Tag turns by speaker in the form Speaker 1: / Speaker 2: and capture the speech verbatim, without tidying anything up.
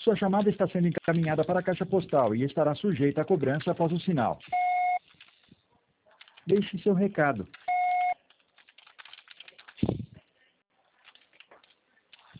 Speaker 1: Sua chamada está sendo encaminhada para a caixa postal e estará sujeita a cobrança após o sinal. Deixe seu recado.